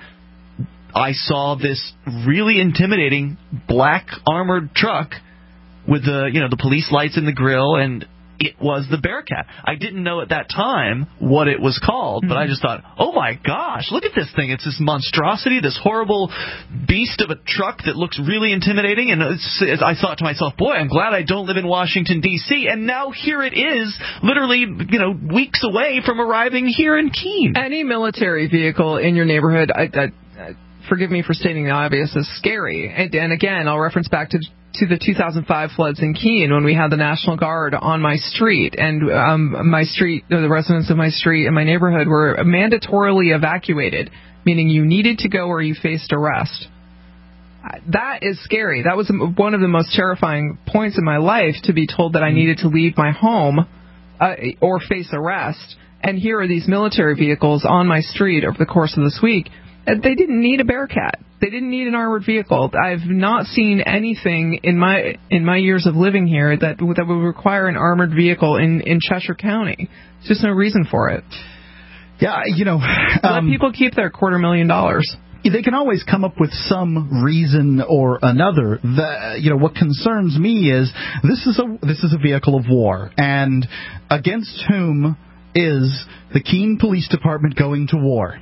I saw this really intimidating black armored truck with the, you know, the police lights in the grill, and it was the Bearcat. I didn't know at that time what it was called, but I just thought, oh my gosh, look at this thing. It's this monstrosity, this horrible beast of a truck that looks really intimidating. And it's, I thought to myself, boy, I'm glad I don't live in Washington, D C And now here it is, literally, you know, weeks away from arriving here in Keene.
Any military vehicle in your neighborhood, I, I, I forgive me for stating the obvious, is scary. And, and again, I'll reference back to to the two thousand five floods in Keene when we had the National Guard on my street, and um, my street, the residents of my street and my neighborhood were mandatorily evacuated, meaning you needed to go or you faced arrest. that is scary. That was one of the most terrifying points in my life, to be told that I needed to leave my home uh, or face arrest. And here are these military vehicles on my street over the course of this week. And they didn't need a Bearcat. They didn't need an armored vehicle. I've not seen anything in my in my years of living here that that would require an armored vehicle in, in Cheshire County. There's just no reason for it.
Yeah, you know,
um, let people keep their quarter million dollars.
They can always come up with some reason or another. The, you know, what concerns me is this is a this is a vehicle of war, and against whom is the Keene Police Department going to war?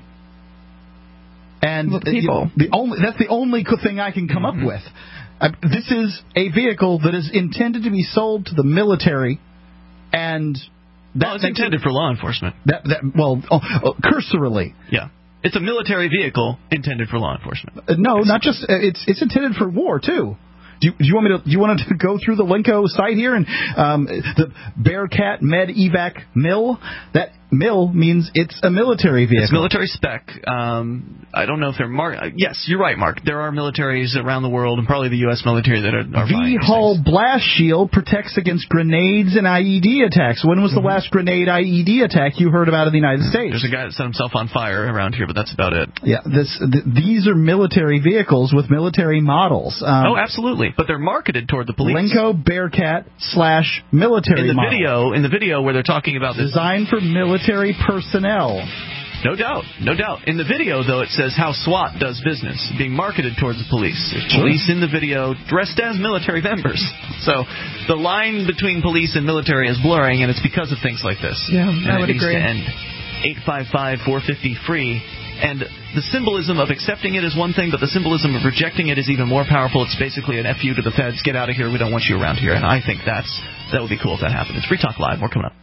And
the people.
You know, the only that's the only thing I can come mm-hmm. up with. Uh, this is a vehicle that is intended to be sold to the military, and that,
well, it's intended for law enforcement.
That, that well, oh, oh, cursorily.
Yeah, it's a military vehicle intended for law enforcement.
Uh, no, not just uh, it's it's intended for war too. Do you, do you want me to? Do you want to go through the Lenco site here and um, the Bearcat Med Evac Mill? That mill means it's a military vehicle.
It's military spec. Um, I don't know if they're marked. Yes, you're right, Mark. There are militaries around the world, and probably the U S military that are, are
V-hull blast shield protects against grenades and I E D attacks. When was mm-hmm. the last grenade I E D attack you heard about in the United States?
There's a guy that set himself on fire around here, but that's about it.
Yeah, this th- these are military vehicles with military models. Um,
oh, absolutely. But they're marketed toward the police.
Lenco Bearcat slash military
in the
model.
video in the video where they're talking about this,
designed for military personnel.
No doubt, no doubt. In the video, though, it says how SWAT does business, being marketed towards the police. There's police in the video dressed as military members. So the line between police and military is blurring, and it's because of things like this.
Yeah,
and
I would
it needs
agree.
To end. eight five five, four five zero, free. And the symbolism of accepting it is one thing, but the symbolism of rejecting it is even more powerful. It's basically an F U to the feds. Get out of here. We don't want you around here. And I think that's that would be cool if that happened. It's Free Talk Live. More coming up.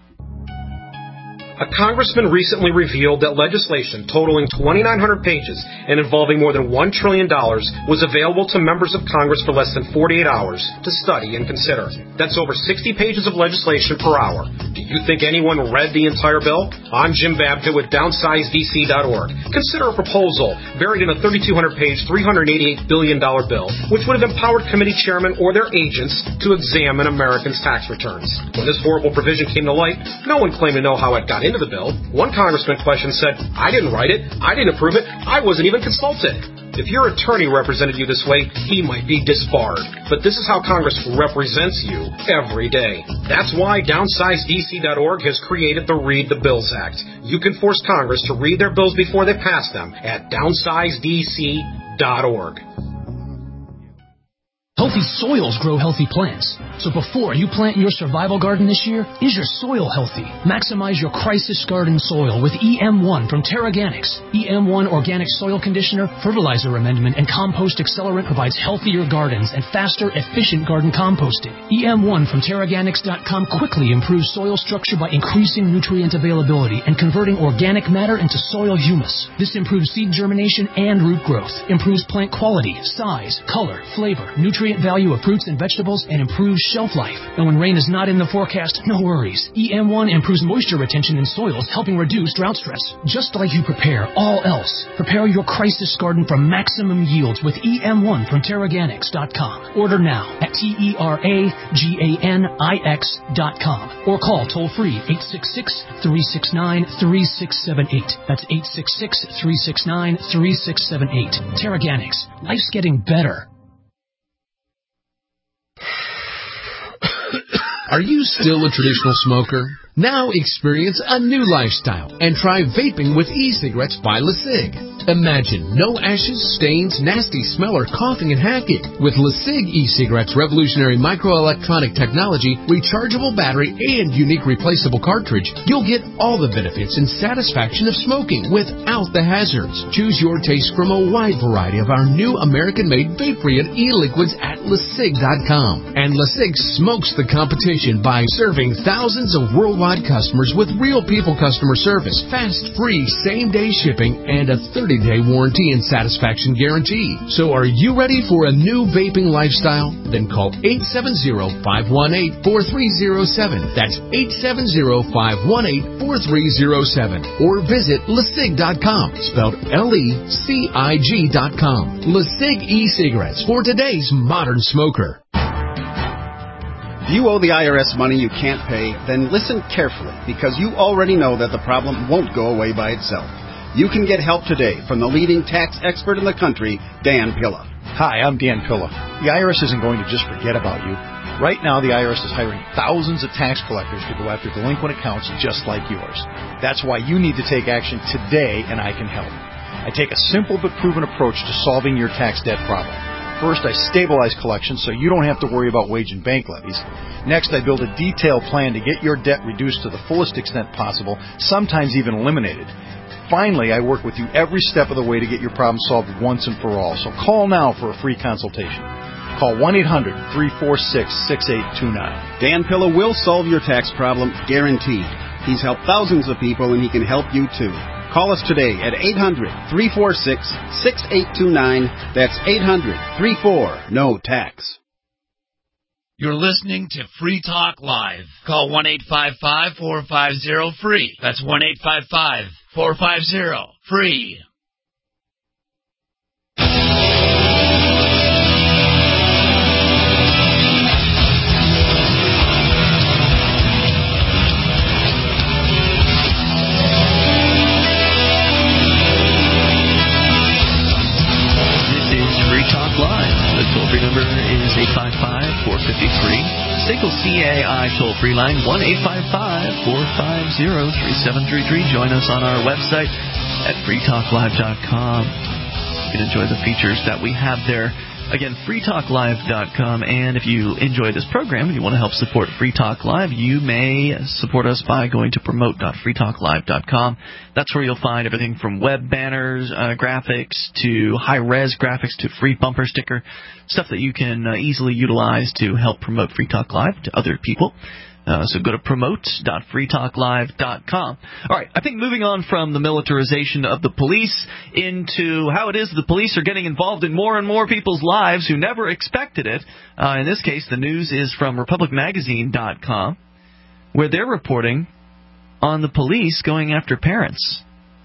A congressman recently revealed that legislation totaling twenty-nine hundred pages and involving more than one trillion dollars was available to members of Congress for less than forty-eight hours to study and consider. That's over sixty pages of legislation per hour. Do you think anyone read the entire bill? I'm Jim Babbitt with downsize D C dot org. Consider a proposal buried in a thirty-two hundred page, three hundred eighty-eight billion dollars bill, which would have empowered committee chairmen or their agents to examine Americans' tax returns. When this horrible provision came to light, no one claimed to know how it got into the bill. One congressman questioned said, I didn't write it, I didn't approve it, I wasn't even consulted. If your attorney represented you this way, he might be disbarred. But this is how Congress represents you every day. That's why downsize D C dot org has created the Read the Bills Act. You can force Congress to read their bills before they pass them at downsize D C dot org.
Healthy soils grow healthy plants. So before you plant your survival garden this year, is your soil healthy? Maximize your crisis garden soil with E M one from Terraganics. E M one Organic Soil Conditioner, Fertilizer Amendment, and Compost Accelerant provides healthier gardens and faster, efficient garden composting. E M one from Terraganics dot com quickly improves soil structure by increasing nutrient availability and converting organic matter into soil humus. This improves seed germination and root growth, improves plant quality, size, color, flavor, nutrient value of fruits and vegetables, and improves shelf life. And when rain is not in the forecast, no worries. E M one improves moisture retention in soils, helping reduce drought stress. Just like you prepare all else, prepare your crisis garden for maximum yields with E M one from Terraganics dot com. Order now at T E R A G A N I X dot com or call toll-free eight six six, three six nine, three six seven eight. That's eight six six, three six nine, three six seven eight. Terraganics. Life's getting better.
Are you still a traditional smoker? Now experience a new lifestyle and try vaping with e-cigarettes by LeSig. Imagine no ashes, stains, nasty smell, or coughing and hacking. With LeSig e-cigarettes' revolutionary microelectronic technology, rechargeable battery, and unique replaceable cartridge, you'll get all the benefits and satisfaction of smoking without the hazards. Choose your taste from a wide variety of our new American-made vape-free e-liquids at LeSig dot com. And LeSig smokes the competition by serving thousands of worldwide provide customers with real people customer service, fast, free, same-day shipping, and a thirty-day warranty and satisfaction guarantee. So are you ready for a new vaping lifestyle? Then call eight seven zero, five one eight, four three zero seven. That's eight seven zero, five one eight, four three zero seven. Or visit lecig dot com, spelled L E C I G dot com. LeCig e-cigarettes for today's modern smoker.
If you owe the I R S money you can't pay, then listen carefully, because you already know that the problem won't go away by itself. You can get help today from the leading tax expert in the country, Dan Pilla.
Hi, I'm Dan Pilla. The I R S isn't going to just forget about you. Right now, the I R S is hiring thousands of tax collectors to go after delinquent accounts just like yours. That's why you need to take action today, and I can help. I take a simple but proven approach to solving your tax debt problem. First, I stabilize collections so you don't have to worry about wage and bank levies. Next, I build a detailed plan to get your debt reduced to the fullest extent possible, sometimes even eliminated. Finally, I work with you every step of the way to get your problem solved once and for all. So call now for a free consultation. Call one eight hundred, three four six, six eight two nine.
Dan Pilla will solve your tax problem, guaranteed. He's helped thousands of people, and he can help you too. Call us today at eight hundred, three four six, six eight two nine. That's eight hundred, three four, N O tax.
You're listening to Free Talk Live. Call one eight five five, four five zero, free. That's one eight five five, four five zero, free.
Live. The toll-free number is eight five five, four five three. Staples C A I toll-free line, one eight five five, four five zero, three seven three three. Join us on our website at free talk live dot com. You can enjoy the features that we have there. Again, free talk live dot com. And if you enjoy this program and you want to help support Free Talk Live, you may support us by going to promote dot free talk live dot com. That's where you'll find everything from web banners, uh, graphics, to high-res graphics, to free bumper sticker, stuff that you can uh, easily utilize to help promote Free Talk Live to other people. Uh, so go to promote dot free talk live dot com. All right, I think moving on from the militarization of the police into how it is the police are getting involved in more and more people's lives who never expected it. Uh, in this case, the news is from republic magazine dot com, where they're reporting on the police going after parents.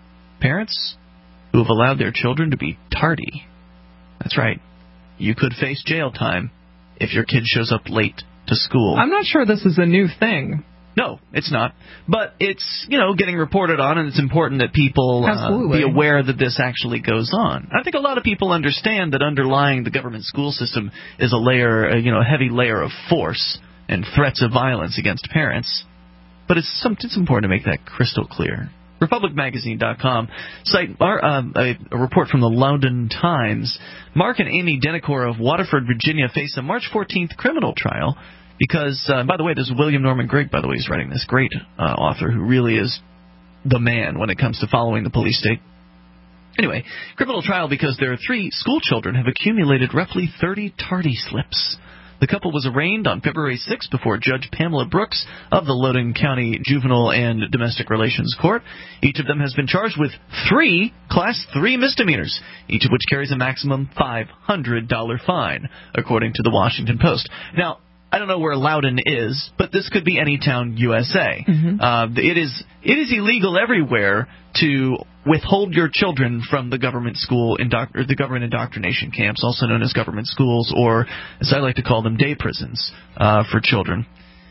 Parents who have allowed their children to be tardy. That's right. You could face jail time if your kid shows up late to school.
I'm not sure this is a new thing.
No, it's not. But it's, you know, getting reported on, and it's important that people uh, be aware that this actually goes on. I think a lot of people understand that underlying the government school system is a layer, uh, you know, a heavy layer of force and threats of violence against parents. But it's, some, it's important to make that crystal clear. republic magazine dot com cite uh, a, a report from the Loudoun Times. Mark and Amy Dennicor of Waterford, Virginia, face a March fourteenth criminal trial because, uh, by the way, there's William Norman Grigg, by the way, who's writing this great uh, author who really is the man when it comes to following the police state. Anyway, criminal trial because their three school children have accumulated roughly thirty tardy slips. The couple was arraigned on February sixth before Judge Pamela Brooks of the Loudoun County Juvenile and Domestic Relations Court. Each of them has been charged with three Class three misdemeanors, each of which carries a maximum five hundred dollars fine, according to the Washington Post. Now, I don't know where Loudoun is, but this could be any town, U S A. Mm-hmm. Uh, it is it is illegal everywhere to withhold your children from the government school indo- or the government indoctrination camps, also known as government schools, or as I like to call them, day prisons uh, for children.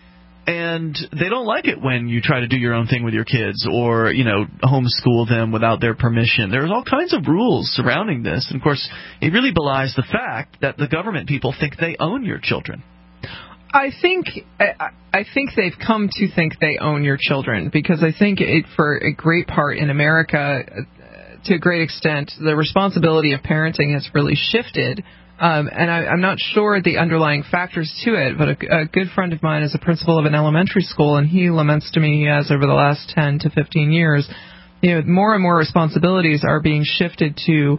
And they don't like it when you try to do your own thing with your kids or, you know, homeschool them without their permission. There's all kinds of rules surrounding this. And, of course, it really belies the fact that the government people think they own your children.
I think I, I think they've come to think they own your children because I think it, for a great part in America, to a great extent, the responsibility of parenting has really shifted. Um, and I, I'm not sure the underlying factors to it, but a, a good friend of mine is a principal of an elementary school, and he laments to me he has over the last ten to fifteen years, you know, more and more responsibilities are being shifted to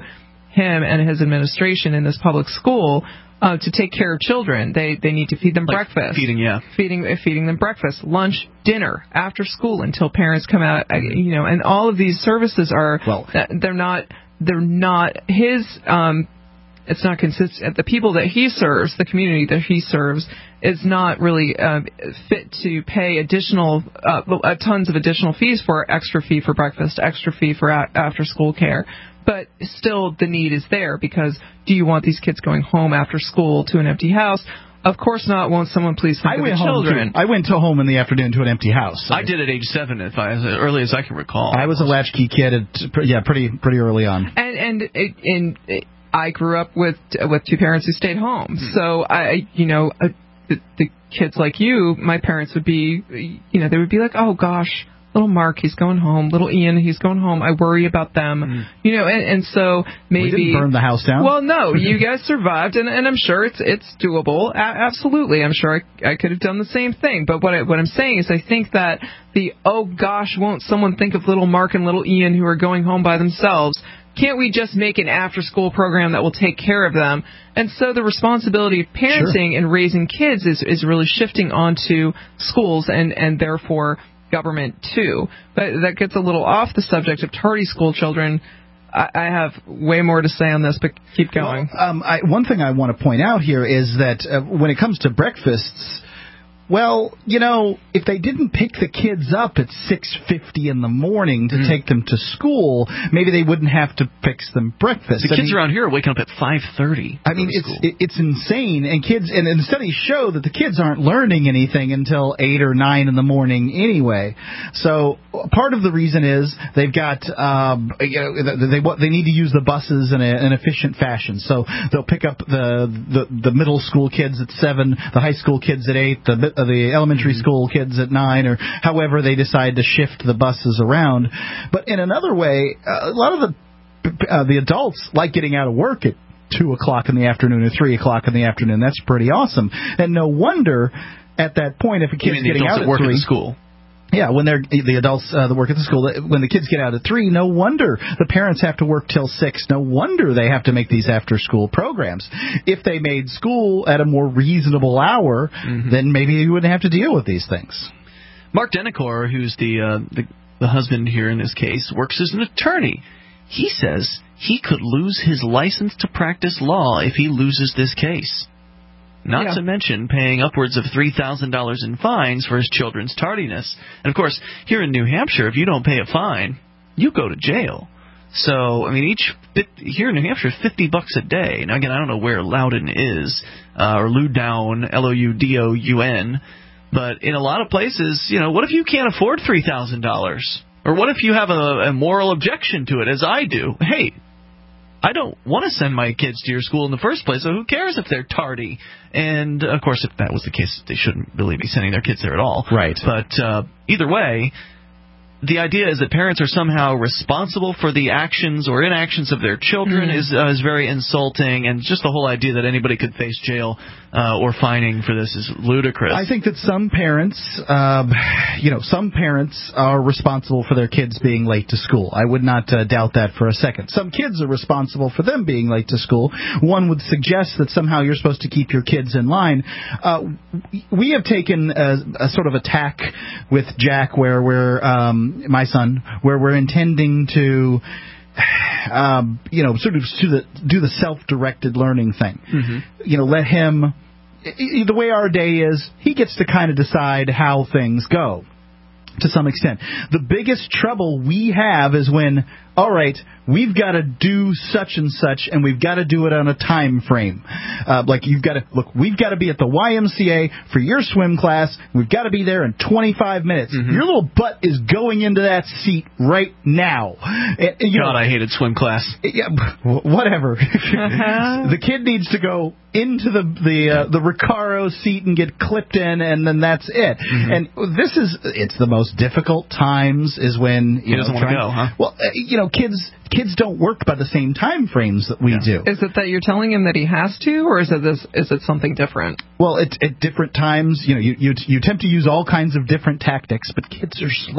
him and his administration in this public school uh, to take care of children. They they need to feed them
like
breakfast,
feeding yeah,
feeding feeding them breakfast, lunch, dinner, after school until parents come out. You know, and all of these services are
well,
they're not they're not his. Um, It's not consistent. The people that he serves, the community that he serves, is not really uh, fit to pay additional, uh, uh, tons of additional fees for extra fee for breakfast, extra fee for a- after school care. But still, the need is there because do you want these kids going home after school to an empty house? Of course not. Won't someone please think
I
of
went
the
home
children?
To, I went to home in the afternoon to an empty house. So
I did at age seven, if I, as early as I can recall.
I was a latchkey kid, at, yeah, pretty pretty early on.
And and it, and it, I grew up with with two parents who stayed home, hmm. so I, you know, uh, the, the kids like you, my parents would be, you know, they would be like, oh gosh, little Mark, he's going home. Little Ian, he's going home. I worry about them. Mm. You know, and, and so maybe...
We didn't burn the house down.
Well, no, you guys survived, and, and I'm sure it's it's doable. A- absolutely. I'm sure I, I could have done the same thing. But what, I, what I'm saying is I think that the, oh gosh, won't someone think of little Mark and little Ian who are going home by themselves? Can't we just make an after-school program that will take care of them? And so the responsibility of parenting sure. and raising kids is, is really shifting onto schools and, and therefore government too. But that gets a little off the subject of tardy school children. I, I have way more to say on this, but keep going.
Well, um, I, one thing I want to point out here is that uh, when it comes to breakfasts, well, you know, if they didn't pick the kids up at six fifty in the morning to mm. take them to school, maybe they wouldn't have to fix them breakfast.
The
I
kids
mean,
around here are waking up at five thirty.
I mean, it's it, it's insane. And kids, and, and studies show that the kids aren't learning anything until eight or nine in the morning anyway. So part of the reason is they've got, um, you know, they they need to use the buses in a, an efficient fashion. So they'll pick up the, the the middle school kids at seven, the high school kids at eight, the the elementary school kids at nine, or however they decide to shift the buses around. But in another way, uh, a lot of the uh, the adults like getting out of work at two o'clock in the afternoon or three o'clock in the afternoon. That's pretty awesome. And no wonder at that point if a kid's getting out at
work
three,
at school.
Yeah, when they're the adults uh, that work at the school, when the kids get out at three, no wonder the parents have to work till six. No wonder they have to make these after-school programs. If they made school at a more reasonable hour, mm-hmm. then maybe you wouldn't have to deal with these things.
Mark Denacor, who's the, uh, the the husband here in this case, works as an attorney. He says he could lose his license to practice law if he loses this case. Not yeah. to mention paying upwards of three thousand dollars in fines for his children's tardiness. And, of course, here in New Hampshire, if you don't pay a fine, you go to jail. So, I mean, each here in New Hampshire, fifty bucks a day. Now, again, I don't know where Loudon is, uh, or Loudoun, L O U D O U N. But in a lot of places, you know, what if you can't afford three thousand dollars? Or what if you have a, a moral objection to it, as I do? Hey, I don't want to send my kids to your school in the first place, so who cares if they're tardy? And, of course, if that was the case, they shouldn't really be sending their kids there at all.
Right.
But uh, either way, the idea is that parents are somehow responsible for the actions or inactions of their children mm-hmm. is uh, is very insulting, and just the whole idea that anybody could face jail uh, or fining for this is ludicrous.
I think that some parents, uh, you know, some parents are responsible for their kids being late to school. I would not uh, doubt that for a second. Some kids are responsible for them being late to school. One would suggest that somehow you're supposed to keep your kids in line. Uh, we have taken a, a sort of a tack with Jack where we're um, my son, where we're intending to, um, you know, sort of do the, do the self-directed learning thing. Mm-hmm. You know, let him, the way our day is, he gets to kind of decide how things go to some extent. The biggest trouble we have is when, all right, we've got to do such and such, and we've got to do it on a time frame. Uh, like, you've got to, look, we've got to be at the Y M C A for your swim class. We've got to be there in twenty-five minutes. Mm-hmm. Your little butt is going into that seat right now. And, you
God,
know,
I hated swim class.
Yeah, whatever. The kid needs to go into the the uh, the Recaro seat and get clipped in, and then that's it. Mm-hmm. And this is, it's the most difficult times is when, you
he
know,
doesn't want to go, huh?
Well, uh, you know, kids kids don't work by the same time frames that we yeah. do.
Is it that you're telling him that he has to, or is it this? Is it something different?
Well, it, at different times, you know, you, you you attempt to use all kinds of different tactics, but kids are slow.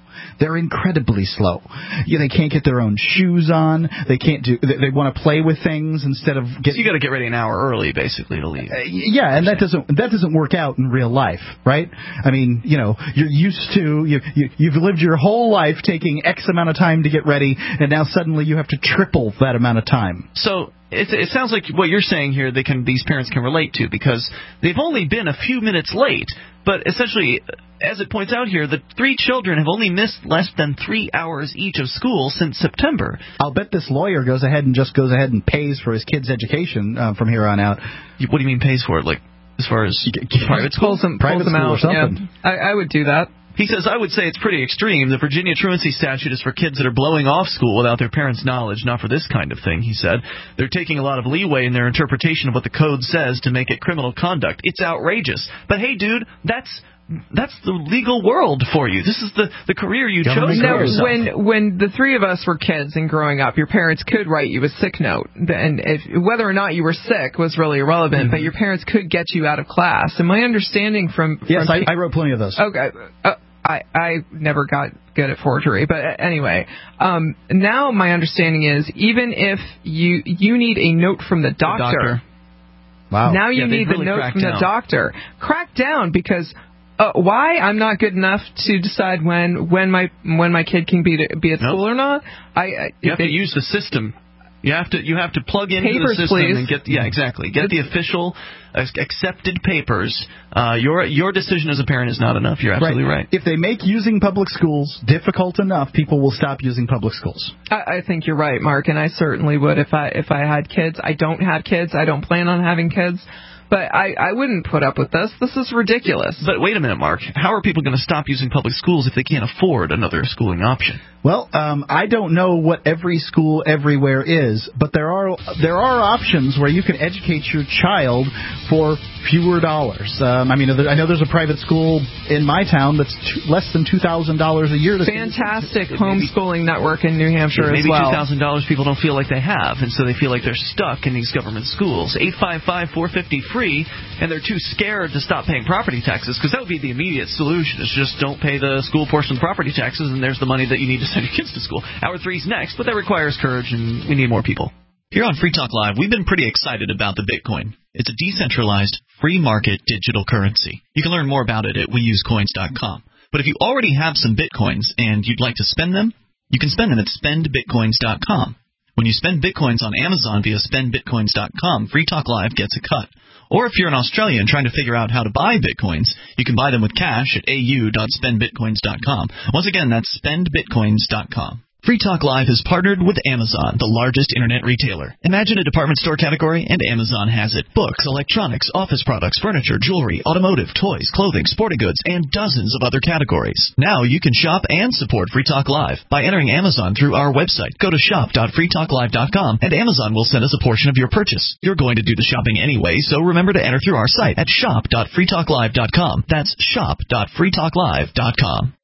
They're incredibly slow. You know, they can't get their own shoes on. They can't do. They, they want to play with things instead of get.
So you got to get ready an hour early, basically, to leave.
Uh, yeah, and that doesn't that doesn't work out in real life, right? I mean, you know, you're used to you, you you've lived your whole life taking X amount of time to get ready, and now suddenly you have to triple that amount of time.
So it, it sounds like what you're saying here, they can these parents can relate to, because they've only been a few minutes late, but essentially, as it points out here, the three children have only missed less than three hours each of school since September.
I'll bet this lawyer goes ahead and just goes ahead and pays for his kid's education uh, from here on out.
What do you mean pays for it? Like, as far as private school?
Pulls them,
private
pulls them
school
out.
or something.
Yeah. I, I would do that.
He says, I would say it's pretty extreme. The Virginia truancy statute is for kids that are blowing off school without their parents' knowledge, not for this kind of thing, he said. They're taking a lot of leeway in their interpretation of what the code says to make it criminal conduct. It's outrageous. But hey, dude, that's that's the legal world for you. This is the, the career you chose for yourself.
When when the three of us were kids and growing up, your parents could write you a sick note, and if, whether or not you were sick was really irrelevant. Mm-hmm. But your parents could get you out of class. And my understanding from, from
yes, I, I wrote plenty of those.
Okay. Uh, I, I never got good at forgery, but anyway, um, now my understanding is even if you you need a note from the doctor,
the doctor.
Wow.
Now you
yeah,
need
really
the note from
down.
the doctor. Crack down, because uh, why? I'm not good enough to decide when when my when my kid can be to, be at
nope.
school or not. I, I
you have
they,
to use the system. You have to you have to plug into
papers,
the system
please.
and get yeah exactly get the official uh, accepted papers. Uh, your your decision as a parent is not enough. You're absolutely right.
right. If they make using public schools difficult enough, people will stop using public schools.
I, I think you're right, Mark, and I certainly would if I if I had kids. I don't have kids. I don't plan on having kids. But I, I wouldn't put up with this. This is ridiculous.
But wait a minute, Mark. How are people going to stop using public schools if they can't afford another schooling option?
Well, um, I don't know what every school everywhere is, but there are there are options where you can educate your child for fewer dollars. Um, I mean, I know there's a private school in my town that's two, less than two thousand dollars a year. To
Fantastic homeschooling network in New Hampshire
maybe
as well.
Maybe two thousand dollars people don't feel like they have, and so they feel like they're stuck in these government schools. eight five five, four five zero, free, and they're too scared to stop paying property taxes, because that would be the immediate solution. Is just don't pay the school portion of property taxes, and there's the money that you need to send your kids to school. Hour three's next, but that requires courage, and we need more people. Here on Free Talk Live, we've been pretty excited about the Bitcoin. It's a decentralized, free market digital currency. You can learn more about it at we use coins dot com. But if you already have some Bitcoins and you'd like to spend them, you can spend them at spend bitcoins dot com. When you spend Bitcoins on Amazon via spend bitcoins dot com, Free Talk Live gets a cut. Or if you're an Australian trying to figure out how to buy Bitcoins, you can buy them with cash at a u dot spend bitcoins dot com. Once again, that's spend bitcoins dot com. Free Talk Live has partnered with Amazon, the largest internet retailer. Imagine a department store category, and Amazon has it. Books, electronics, office products, furniture, jewelry, automotive, toys, clothing, sporting goods, and dozens of other categories. Now you can shop and support Free Talk Live by entering Amazon through our website. Go to shop dot free talk live dot com, and Amazon will send us a portion of your purchase. You're going to do the shopping anyway, so remember to enter through our site at shop dot free talk live dot com. That's shop dot free talk live dot com.